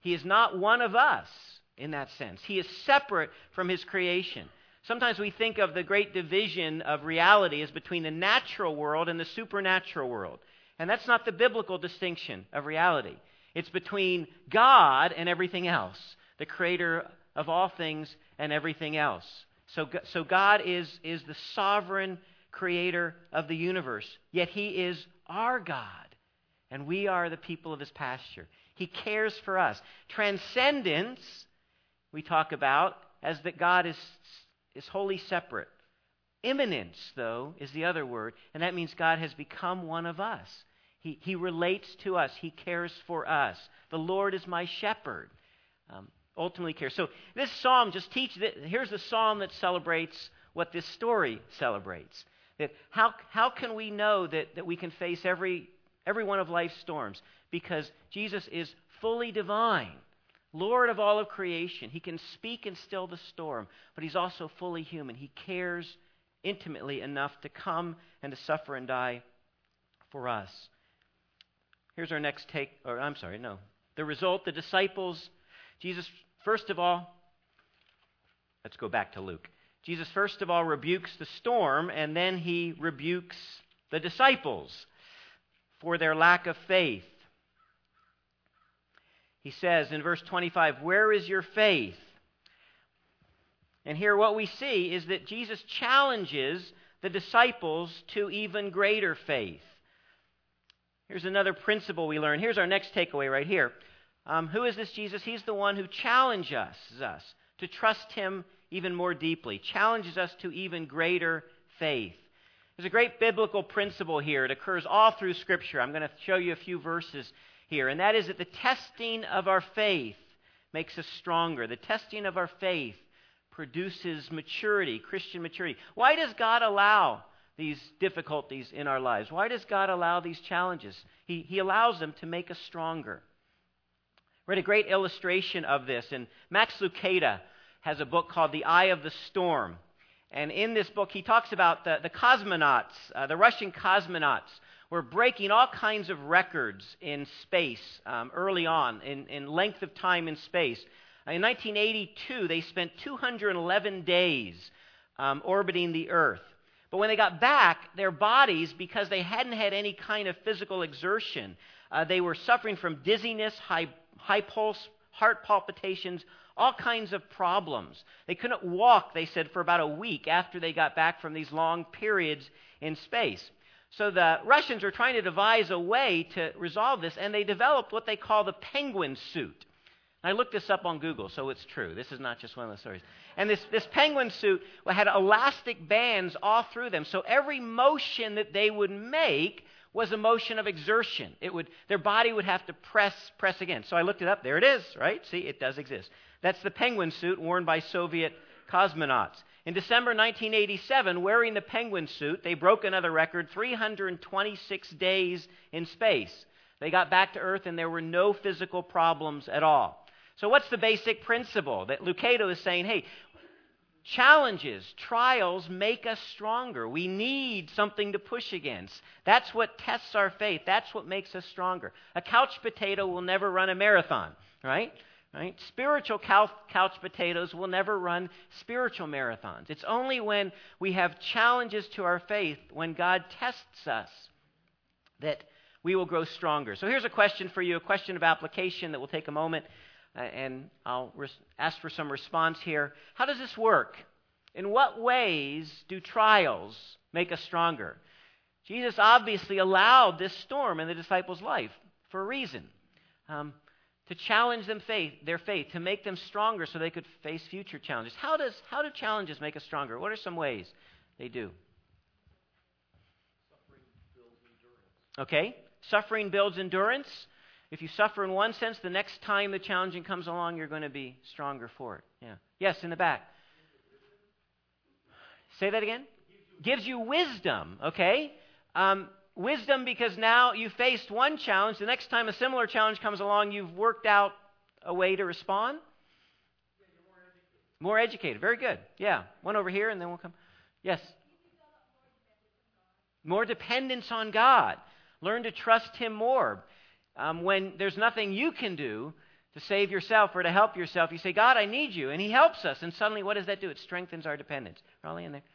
He is not one of us in that sense. He is separate from his creation. Sometimes we think of the great division of reality as between the natural world and the supernatural world. And that's not the biblical distinction of reality. It's between God and everything else, the creator of all things and everything else. So God is the sovereign creator of the universe, yet he is our God, and we are the people of his pasture. He cares for us. Transcendence, we talk about as that God is wholly separate. Immanence, though, is the other word, and that means God has become one of us. He relates to us. He cares for us. The Lord is my shepherd. Ultimately cares. So this psalm just teaches that. Here's the psalm that celebrates what this story celebrates. That how can we know that we can face every one of life's storms? Because Jesus is fully divine, Lord of all of creation. He can speak and still the storm, but he's also fully human. He cares intimately enough to come and to suffer and die for us. Here's our next the result, the disciples, Jesus, first of all, let's go back to Luke. Jesus, first of all, rebukes the storm, and then he rebukes the disciples for their lack of faith. He says in verse 25, "Where is your faith?" And here what we see is that Jesus challenges the disciples to even greater faith. Here's another principle we learn. Here's our next takeaway right here. Who is this Jesus? He's the one who challenges us to trust him even more deeply, challenges us to even greater faith. There's a great biblical principle here. It occurs all through Scripture. I'm going to show you a few verses here, and that is that the testing of our faith makes us stronger. The testing of our faith produces maturity, Christian maturity. Why does God allow these difficulties in our lives? Why does God allow these challenges? He allows them to make us stronger. Read a great illustration of this, and Max Lucado has a book called The Eye of the Storm. And in this book, he talks about the cosmonauts, the Russian cosmonauts were breaking all kinds of records in space early on, in length of time in space. In 1982, they spent 211 days orbiting the Earth. But when they got back, their bodies, because they hadn't had any kind of physical exertion, they were suffering from dizziness, high pulse, heart palpitations, all kinds of problems. They couldn't walk, they said, for about a week after they got back from these long periods in space. So the Russians were trying to devise a way to resolve this, and they developed what they call the penguin suit. I looked this up on Google, so it's true. This is not just one of the stories. And this penguin suit had elastic bands all through them, so every motion that they would make was a motion of exertion. Their body would have to press again. So I looked it up. There it is, right? See, it does exist. That's the penguin suit worn by Soviet cosmonauts. In December 1987, wearing the penguin suit, they broke another record, 326 days in space. They got back to Earth and there were no physical problems at all. So what's the basic principle? That Lucado is saying, hey, challenges, trials make us stronger. We need something to push against. That's what tests our faith. That's what makes us stronger. A couch potato will never run a marathon, right? Spiritual couch potatoes will never run spiritual marathons. It's only when we have challenges to our faith, when God tests us, that we will grow stronger. So here's a question for you, a question of application that will take a moment, and I'll ask for some response here. How does this work? In what ways do trials make us stronger? Jesus obviously allowed this storm in the disciples' life for a reason. To challenge their faith, to make them stronger so they could face future challenges. How do challenges make us stronger? What are some ways they do? Suffering builds endurance. Okay, suffering builds endurance. If you suffer in one sense, the next time the challenging comes along, you're going to be stronger for it. Yeah. Yes, in the back. Say that again? Gives you wisdom, okay? Wisdom because now you faced one challenge. The next time a similar challenge comes along, you've worked out a way to respond. Yeah, you're more educated. More educated. Very good. Yeah. One over here and then we'll come. Yes. More dependence on God. Learn to trust Him more. When there's nothing you can do to save yourself or to help yourself. You say, God, I need you. And he helps us. And suddenly, what does that do? It strengthens our dependence. Raleigh in there.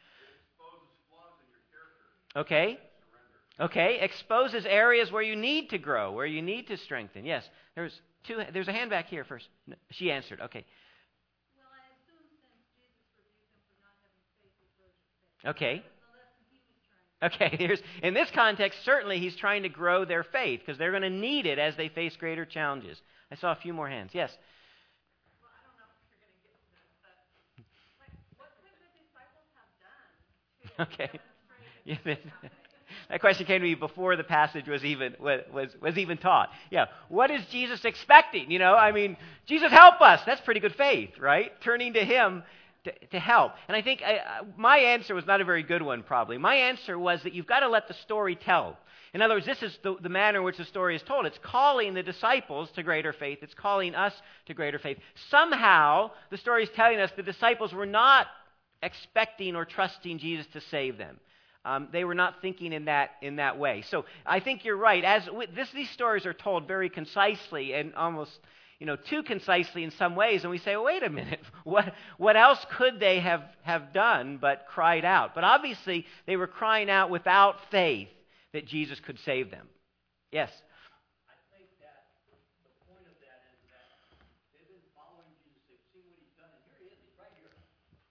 Okay. Okay. Exposes areas where you need to grow, where you need to strengthen. Yes. There's a hand back here first. No, she answered. Okay. Well, I assume since Jesus rebuked him for not having faith, he grows his faith. Okay. That was the lesson he was trying to Okay, in this context, certainly he's trying to grow their faith because they're going to need it as they face greater challenges. I saw a few more hands. Yes? Well, I don't know if you're going to get to this, but like, what could the disciples have done to Okay. demonstrate Yeah, that question came to me before the passage was even taught. Yeah, what is Jesus expecting? I mean, Jesus, help us. That's pretty good faith, right? Turning to him to help. And I think my answer was not a very good one, probably. My answer was that you've got to let the story tell. In other words, this is the manner in which the story is told. It's calling the disciples to greater faith. It's calling us to greater faith. Somehow, the story is telling us the disciples were not expecting or trusting Jesus to save them. They were not thinking in that way. So I think you're right. These stories are told very concisely and almost too concisely in some ways, and we say, well, wait a minute, what else could they have done but cried out? But obviously, they were crying out without faith that Jesus could save them. Yes? I think that the point of that is that they've been following Jesus. They've seen what he's done, and here he is. He's right here.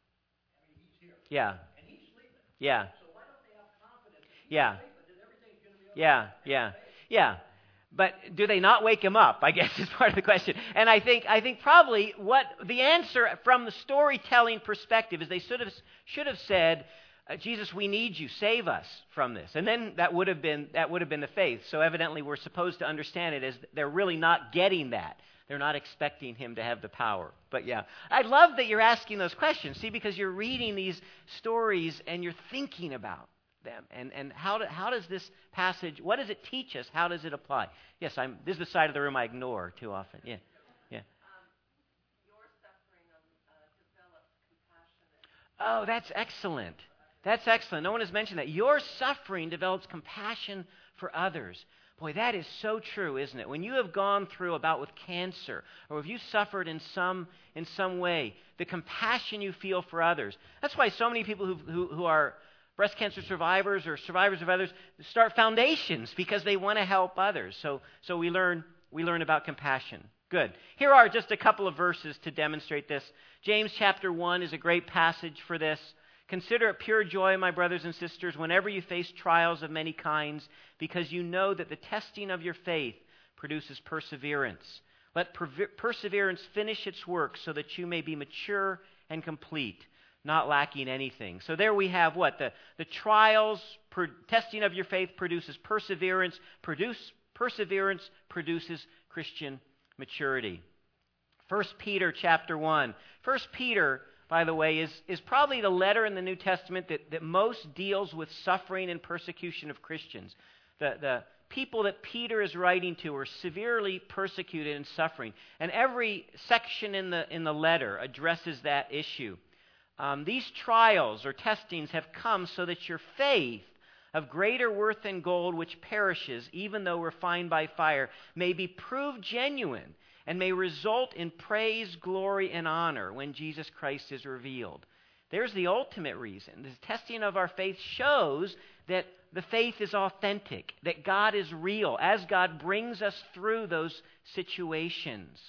I mean, he's here. Yeah. And he's sleeping. Yeah. So why don't they have confidence that he's Yeah. sleeping and everything's going to be okay? Yeah. But do they not wake him up, I guess, is part of the question. And I think probably what the answer from the storytelling perspective is they should have said, Jesus, we need you. Save us from this. And then that would have been the faith. So evidently we're supposed to understand it as they're really not getting that. They're not expecting him to have the power. But yeah, I love that you're asking those questions. See, because you're reading these stories and you're thinking about them. And how does this passage, what does it teach us? How does it apply? Yes, this is the side of the room I ignore too often. Yeah. your suffering develops compassion? Oh, that's excellent. That's excellent. No one has mentioned that. Your suffering develops compassion for others. Boy, that is so true, isn't it? When you have gone through a bout with cancer, or if you suffered in some way, the compassion you feel for others. That's why so many people who are breast cancer survivors or survivors of others start foundations because they want to help others. So we learn about compassion. Good. Here are just a couple of verses to demonstrate this. James chapter 1 is a great passage for this. Consider it pure joy, my brothers and sisters, whenever you face trials of many kinds, because you know that the testing of your faith produces perseverance. Let perseverance finish its work so that you may be mature and complete, not lacking anything. So there we have what? The trials, testing of your faith produces perseverance. Perseverance produces Christian maturity. 1 Peter chapter 1. 1 Peter, by the way, is probably the letter in the New Testament that most deals with suffering and persecution of Christians. The people that Peter is writing to are severely persecuted and suffering. And every section in the letter addresses that issue. These trials or testings have come so that your faith, of greater worth than gold which perishes, even though refined by fire, may be proved genuine and may result in praise, glory, and honor when Jesus Christ is revealed. There's the ultimate reason. The testing of our faith shows that the faith is authentic, that God is real, as God brings us through those situations.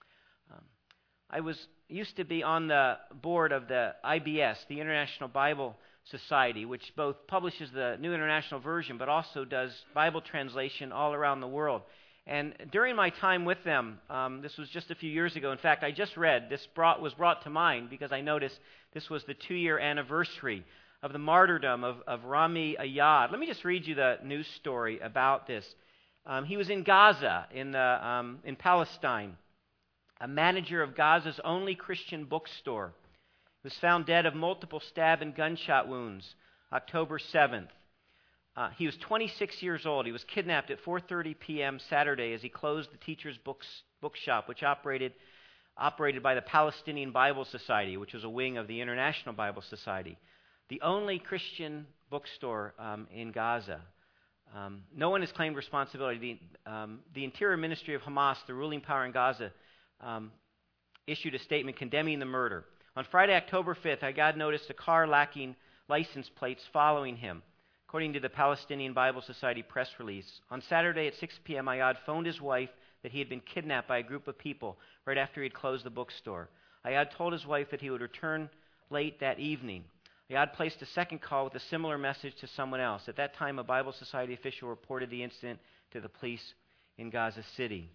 I used to be on the board of the IBS, the International Bible Society, which both publishes the New International Version but also does Bible translation all around the world. And during my time with them, this was just a few years ago. In fact, I just read, was brought to mind because I noticed this was the 2-year anniversary of the martyrdom of Rami Ayad. Let me just read you the news story about this. He was in Gaza, in Palestine, a manager of Gaza's only Christian bookstore. He was found dead of multiple stab and gunshot wounds, October 7th. He was 26 years old. He was kidnapped at 4:30 p.m. Saturday as he closed the Teacher's Bookshop, which operated by the Palestinian Bible Society, which was a wing of the International Bible Society, the only Christian bookstore in Gaza. No one has claimed responsibility. The Interior Ministry of Hamas, the ruling power in Gaza, issued a statement condemning the murder. On Friday, October 5th, Ayad noticed a car lacking license plates following him, according to the Palestinian Bible Society press release. On Saturday at 6 p.m., Ayad phoned his wife that he had been kidnapped by a group of people right after he had closed the bookstore. Ayad told his wife that he would return late that evening. Ayad placed a second call with a similar message to someone else. At that time, a Bible Society official reported the incident to the police in Gaza City.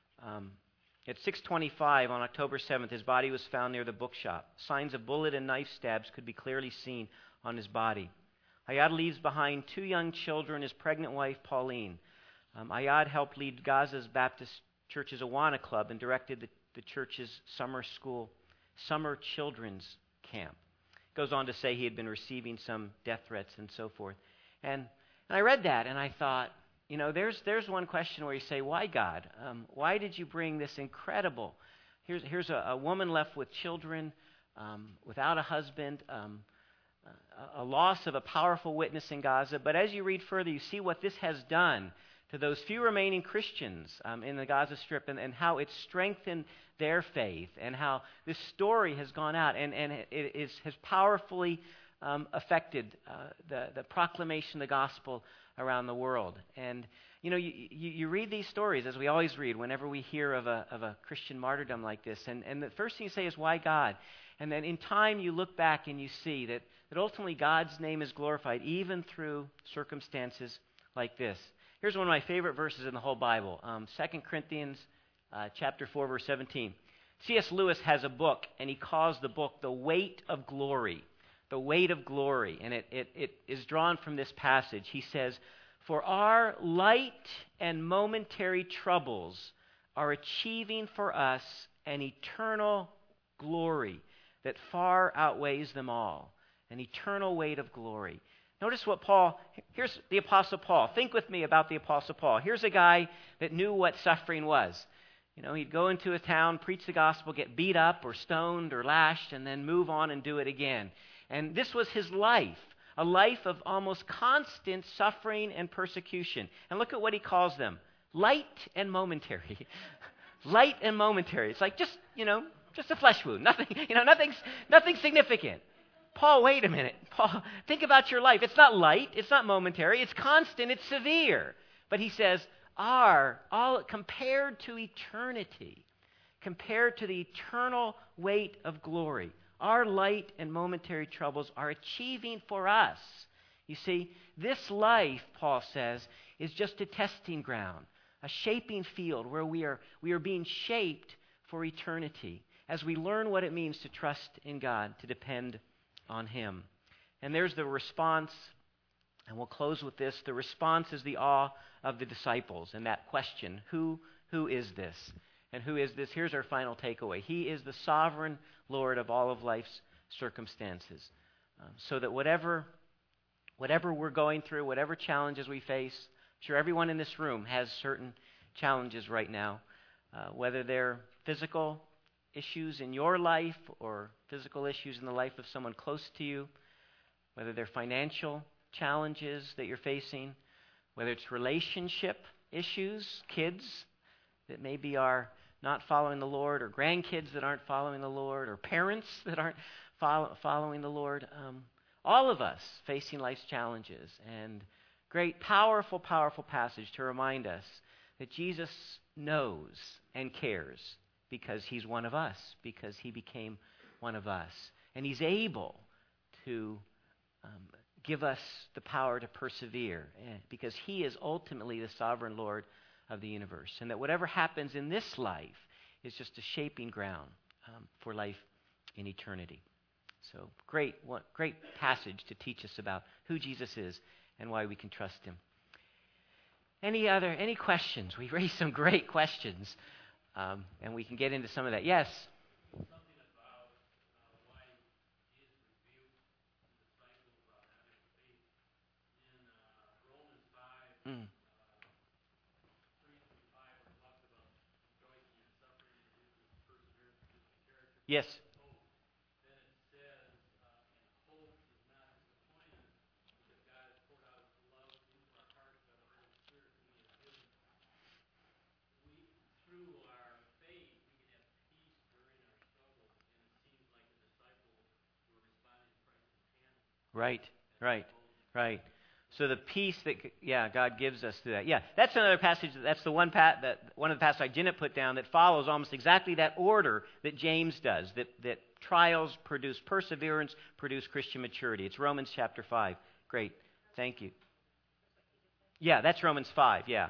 At 6:25 on October 7th, his body was found near the bookshop. Signs of bullet and knife stabs could be clearly seen on his body. Ayad leaves behind 2 young children, his pregnant wife, Pauline. Ayad helped lead Gaza's Baptist Church's Awana Club and directed the church's summer children's camp. Goes on to say he had been receiving some death threats and so forth. And I read that and I thought, you know, there's one question where you say, why God? Why did you bring this incredible? Here's a woman left with children, without a husband, a loss of a powerful witness in Gaza. But as you read further, you see what this has done to those few remaining Christians in the Gaza Strip and how it's strengthened their faith and how this story has gone out and it has powerfully affected the proclamation of the gospel around the world. And, you know, you read these stories, as we always read, whenever we hear of a Christian martyrdom like this. And the first thing you say is, why God? And then in time you look back and you see that ultimately God's name is glorified even through circumstances like this. Here's one of my favorite verses in the whole Bible, 2 Corinthians chapter 4, verse 17. C.S. Lewis has a book, and he calls the book The Weight of Glory. The Weight of Glory. And it is drawn from this passage. He says, "For our light and momentary troubles are achieving for us an eternal glory that far outweighs them all." An eternal weight of glory. Notice what here's the Apostle Paul. Think with me about the Apostle Paul. Here's a guy that knew what suffering was. You know, he'd go into a town, preach the gospel, get beat up or stoned or lashed, and then move on and do it again. And this was his life, a life of almost constant suffering and persecution. And look at what he calls them, light and momentary. Light and momentary. It's like just a flesh wound. Nothing significant. Paul, wait a minute. Paul, think about your life. It's not light. It's not momentary. It's constant. It's severe. But he says, all compared to eternity, compared to the eternal weight of glory, our light and momentary troubles are achieving for us. You see, this life, Paul says, is just a testing ground, a shaping field where we are being shaped for eternity as we learn what it means to trust in God, to depend on Him. And there's the response, and we'll close with this. The response is the awe of the disciples and that question, who is this? And who is this? Here's our final takeaway. He is the sovereign Lord of all of life's circumstances. So that whatever we're going through, whatever challenges we face, I'm sure everyone in this room has certain challenges right now, whether they're physical issues in your life or physical issues in the life of someone close to you, whether they're financial challenges that you're facing, whether it's relationship issues, kids that maybe are not following the Lord, or grandkids that aren't following the Lord, or parents that aren't following the Lord. All of us facing life's challenges. And great, powerful, powerful passage to remind us that Jesus knows and cares because He's one of us, because He became one of us. And He's able to give us the power to persevere because He is ultimately the sovereign Lord of the universe. And that whatever happens in this life is just a shaping ground for life in eternity. So great passage to teach us about who Jesus is and why we can trust Him. Any questions? We raised some great questions, and we can get into some of that. Yes? Something about why Jesus rebuked the disciples about having faith. In Romans 5, 3-5, where it talks about rejoicing in suffering, produces perseverance, produces character. Yes. Then it says, and hope is not disappointed because God has poured out His love into our hearts by the Holy Spirit whom He has given. Through our faith, we can have Right, right, right. So the peace that, God gives us through that. Yeah, that's another passage. That's the one of the passages I didn't put down that follows almost exactly that order that James does. That trials produce perseverance, produce Christian maturity. It's Romans chapter 5. Great, thank you. Yeah, that's Romans 5. Yeah,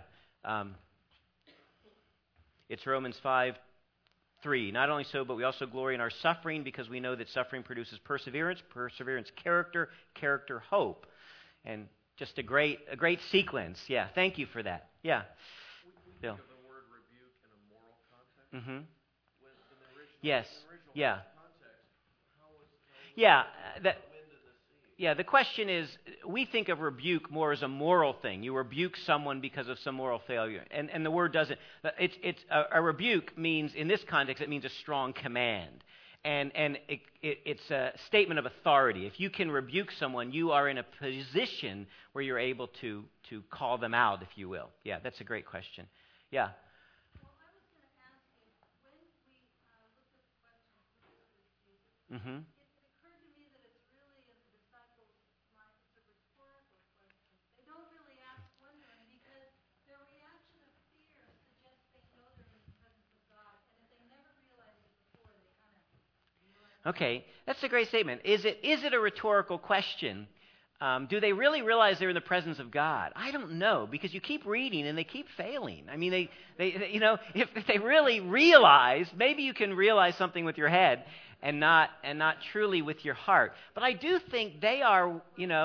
it's Romans 5:3. Not only so, but we also glory in our suffering because we know that suffering produces perseverance, perseverance character, character hope, and just a great sequence. Yeah, thank you for that. Yeah, We Bill. think of the word rebuke in a moral context. Mm-hmm. When in the original, Yes. Yeah. context, how was Yeah. the wind in the sea? Yeah. The question is, we think of rebuke more as a moral thing. You rebuke someone because of some moral failure, and the word doesn't. It's a rebuke means in this context it means a strong command. And it's a statement of authority. If you can rebuke someone, you are in a position where you're able to call them out, if you will. Yeah, that's a great question. Yeah. Well, I was going to ask you, when we looked at the question, who is this Jesus? Mm-hmm. It occurred to me that it's really in the disciples' mind, it's a rhetorical question. They don't really ask wondering because their reaction of fear suggests they know they're in the presence of God, and if they never realize it before, they kind of. Okay, that's a great statement. Is it a rhetorical question? Do they really realize they're in the presence of God? I don't know, because you keep reading and they keep failing. I mean, they if they really realize, maybe you can realize something with your head and not truly with your heart. But I do think they are,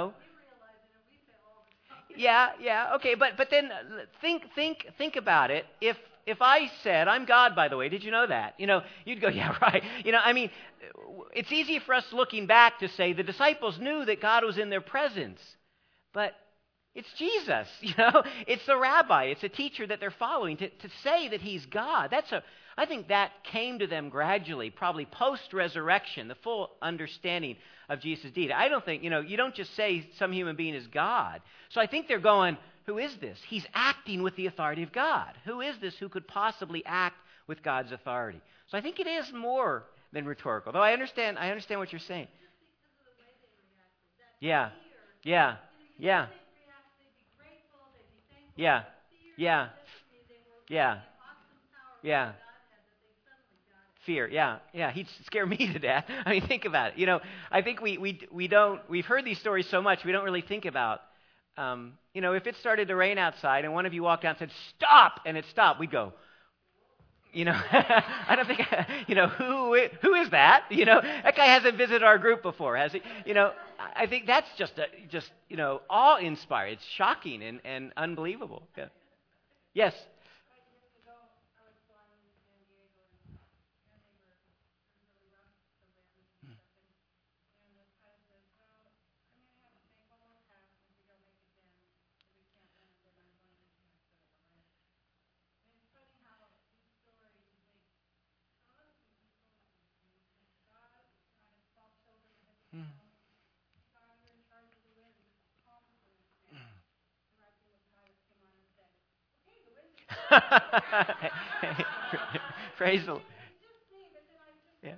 Yeah, okay, but then think about it. If I said, I'm God, by the way, did you know that? You'd go, yeah, right. I mean, it's easy for us looking back to say the disciples knew that God was in their presence, but it's Jesus, It's the rabbi, it's a teacher that they're following. To say that he's God, I think that came to them gradually, probably post-resurrection, the full understanding of Jesus' deed. I don't think, you don't just say some human being is God. So I think they're going, who is this? He's acting with the authority of God. Who is this who could possibly act with God's authority? So I think it is more than rhetorical. Though I understand what you're saying. Yeah. Yeah. Yeah. Yeah. Yeah. Yeah. Yeah. Fear, yeah. He'd scare me to death. I mean, think about it. I think we've heard these stories so much, we don't really think about, if it started to rain outside and one of you walked out and said, stop, and it stopped, we'd go, I don't think, who is that? That guy hasn't visited our group before, has he? I think that's just awe-inspiring. It's shocking and unbelievable. Yeah. Yes. Praise the Lord. Yeah.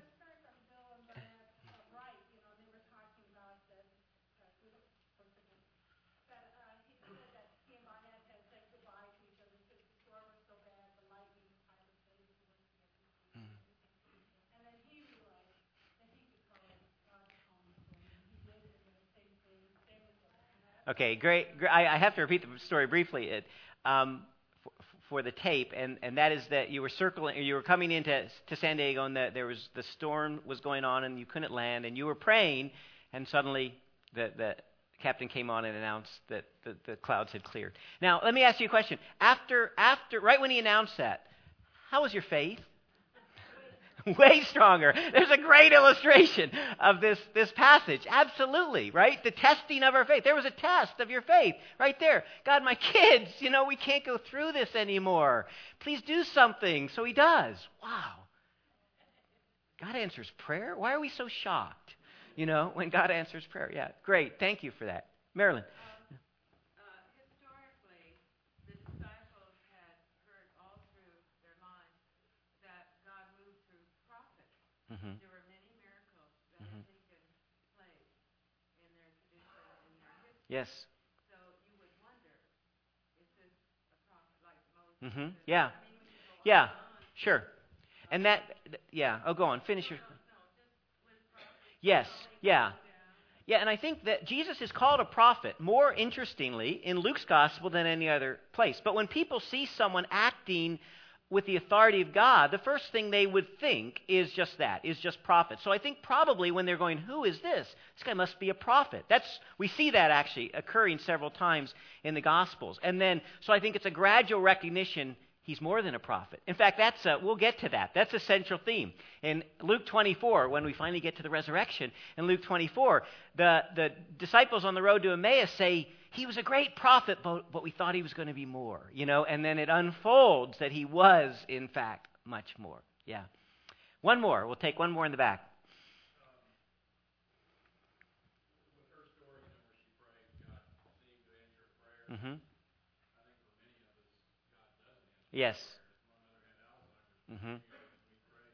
Okay, great. I have to repeat the story briefly for the tape, and that is that you were coming into San Diego, and the storm was going on, and you couldn't land, and you were praying, and suddenly the captain came on and announced that the clouds had cleared. Now, let me ask you a question. After right when he announced that, how was your faith? Way stronger. There's a great illustration of this passage. Absolutely, right? The testing of our faith. There was a test of your faith right there. God, my kids, we can't go through this anymore. Please do something. So he does. Wow. God answers prayer? Why are we so shocked, when God answers prayer? Yeah, great. Thank you for that. Marilyn. Historically, the disciples had heard all through their lives that God moved through prophets. Mm-hmm. There were many miracles that had taken place in their tradition. Yes. So you would wonder, is this a prophet like Moses? Mm-hmm. Yeah. Yeah. Sure. And that, yeah. Oh, go on. Finish your. Yes. Yeah. Yeah, and I think that Jesus is called a prophet, more interestingly, in Luke's gospel than any other place. But when people see someone acting with the authority of God, the first thing they would think is just that, is just prophet. So I think probably when they're going, who is this? This guy must be a prophet. We see that actually occurring several times in the Gospels. And then, so I think it's a gradual recognition he's more than a prophet. In fact, we'll get to that. That's a central theme. In Luke 24, when we finally get to the resurrection, in Luke 24, the disciples on the road to Emmaus say, he was a great prophet, but we thought he was going to be more, and then it unfolds that he was, in fact, much more. Yeah. One more. We'll take one more in the back. With her story, where she prayed, God seemed to answer her prayer. Mm-hmm. I think for many of us, God doesn't answer. Yes. My mother had Alzheimer's. Mm-hmm. We prayed.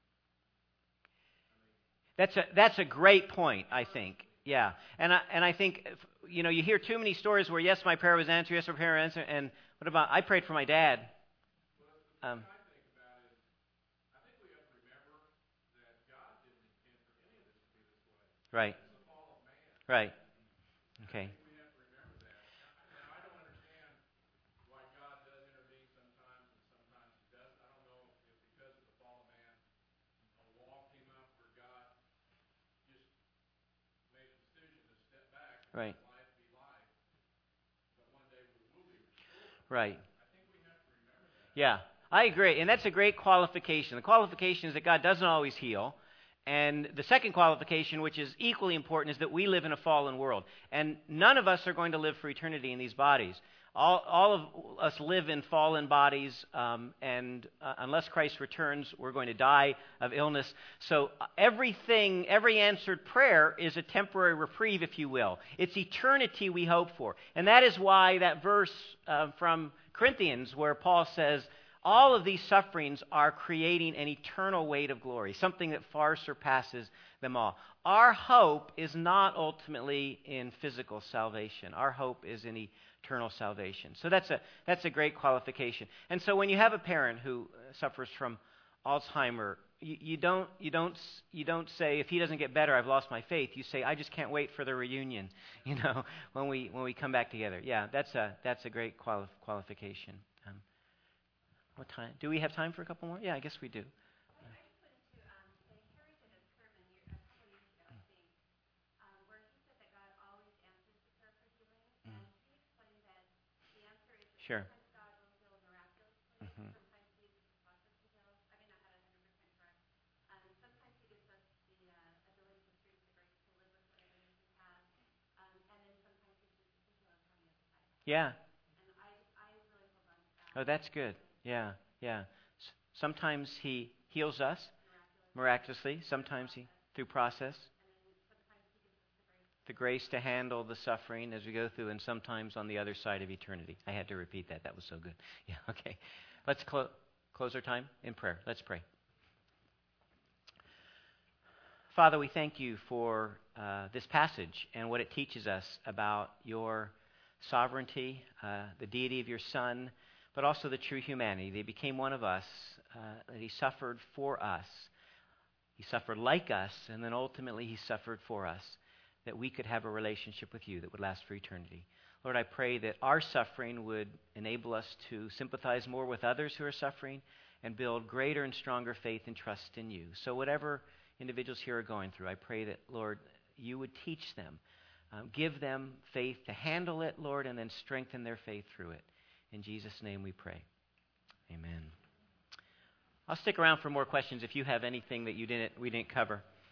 That's a great point, I think. Yeah, and I think you hear too many stories where yes, my prayer was answered, yes, my prayer was answered, and what about I prayed for my dad? Well, the thing I think about is, I think we have to remember that God didn't intend for any of this to be this way. Right. It's the fall of man. Right. Okay. I think we have to remember that. Now, I don't understand why God does intervene sometimes and sometimes He doesn't. I don't know if because of the fall of man, a wall came up where God just made a decision to step back and Right. let life be life. But one day we will be restored. Right. I think we have to remember that. Yeah, I agree, and that's a great qualification. The qualification is that God doesn't always heal. And the second qualification, which is equally important, is that we live in a fallen world. And none of us are going to live for eternity in these bodies. All of us live in fallen bodies, and unless Christ returns, we're going to die of illness. So every answered prayer is a temporary reprieve, if you will. It's eternity we hope for. And that is why that verse from Corinthians where Paul says, all of these sufferings are creating an eternal weight of glory, something that far surpasses them all. Our hope is not ultimately in physical salvation. Our hope is in eternal salvation. So that's a great qualification. And so when you have a parent who suffers from Alzheimer, you don't say, if he doesn't get better, I've lost my faith. You say, I just can't wait for the reunion, when we come back together. Yeah, that's a great qualification. What time? Do we have time for a couple more? Yeah, I guess we do. I just wanted to say, Harry did a sermon a couple years ago, I think, where he said that God always answers the prayer for healing, and he explained that the answer is that Sure. sometimes God will heal miraculously, Mhm. sometimes He uses the process to heal. I may not have it 100% correct. Sometimes He gives us the ability to experience the grace to live with whatever needs we have, and then sometimes He chooses to heal us on the other side. Yeah. And I really hold on to that. Oh, that's good. Yeah, yeah. Sometimes he heals us miraculously. Sometimes he, through process, the grace to handle the suffering as we go through, and sometimes on the other side of eternity. I had to repeat that. That was so good. Yeah, okay. Let's close our time in prayer. Let's pray. Father, we thank you for this passage and what it teaches us about your sovereignty, the deity of your Son, but also the true humanity. They became one of us, that he suffered for us. He suffered like us, and then ultimately he suffered for us, that we could have a relationship with you that would last for eternity. Lord, I pray that our suffering would enable us to sympathize more with others who are suffering and build greater and stronger faith and trust in you. So whatever individuals here are going through, I pray that, Lord, you would teach them, give them faith to handle it, Lord, and then strengthen their faith through it. In Jesus' name we pray. Amen. I'll stick around for more questions if you have anything that we didn't cover.